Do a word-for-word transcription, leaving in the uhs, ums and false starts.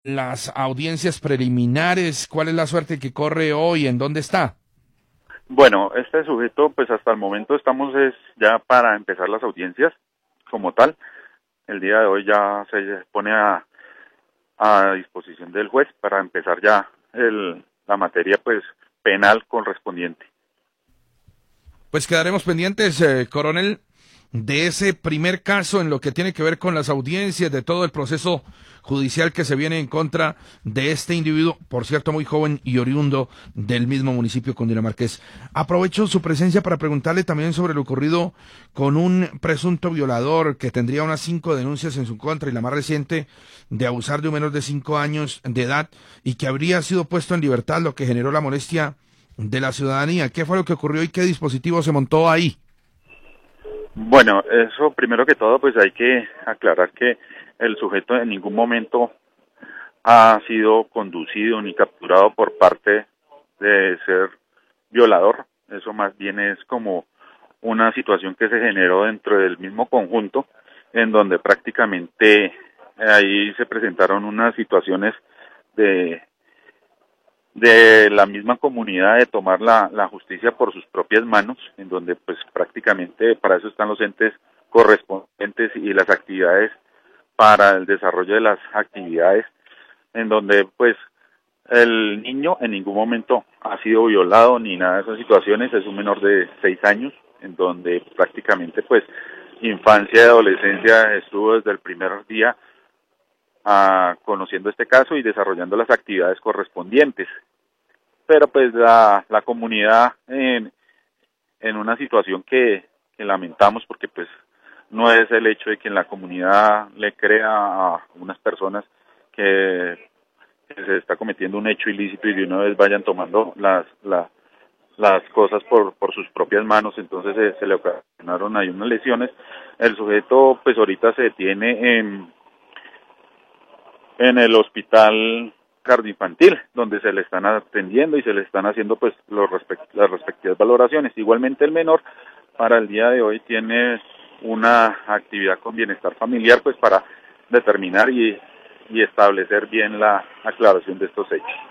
las audiencias preliminares? ¿Cuál es la suerte que corre hoy? ¿En dónde está? Bueno, este sujeto, pues hasta el momento estamos es ya para empezar las audiencias como tal. El día de hoy ya se pone a, a disposición del juez para empezar ya el, la materia pues penal correspondiente. Pues quedaremos pendientes, eh, coronel, de ese primer caso en lo que tiene que ver con las audiencias, de todo el proceso judicial que se viene en contra de este individuo, por cierto, muy joven y oriundo del mismo municipio cundinamarqués. Aprovecho su presencia para preguntarle también sobre lo ocurrido con un presunto violador que tendría unas cinco denuncias en su contra y la más reciente de abusar de un menor de cinco años de edad y que habría sido puesto en libertad, lo que generó la molestia de la ciudadanía. ¿Qué fue lo que ocurrió y qué dispositivo se montó ahí? Bueno, eso primero que todo pues hay que aclarar que el sujeto en ningún momento ha sido conducido ni capturado por parte de ser violador. Eso más bien es como una situación que se generó dentro del mismo conjunto, en donde prácticamente ahí se presentaron unas situaciones de de la misma comunidad de tomar la, la justicia por sus propias manos, en donde pues prácticamente para eso están los entes correspondientes y las actividades para el desarrollo de las actividades, en donde pues el niño en ningún momento ha sido violado ni nada de esas situaciones, es un menor de seis años, en donde prácticamente pues infancia y adolescencia estuvo desde el primer día a, conociendo este caso y desarrollando las actividades correspondientes. Pero pues la, la comunidad en, en una situación que, que lamentamos porque pues no es el hecho de que en la comunidad le crea a unas personas que, que se está cometiendo un hecho ilícito y de una vez vayan tomando las la, las cosas por, por sus propias manos, entonces se, se le ocasionaron ahí unas lesiones. El sujeto pues ahorita se detiene en en el hospital cardioinfantil, donde se le están atendiendo y se le están haciendo pues los respect las respectivas valoraciones. Igualmente el menor para el día de hoy tiene una actividad con bienestar familiar pues para determinar y, y establecer bien la aclaración de estos hechos.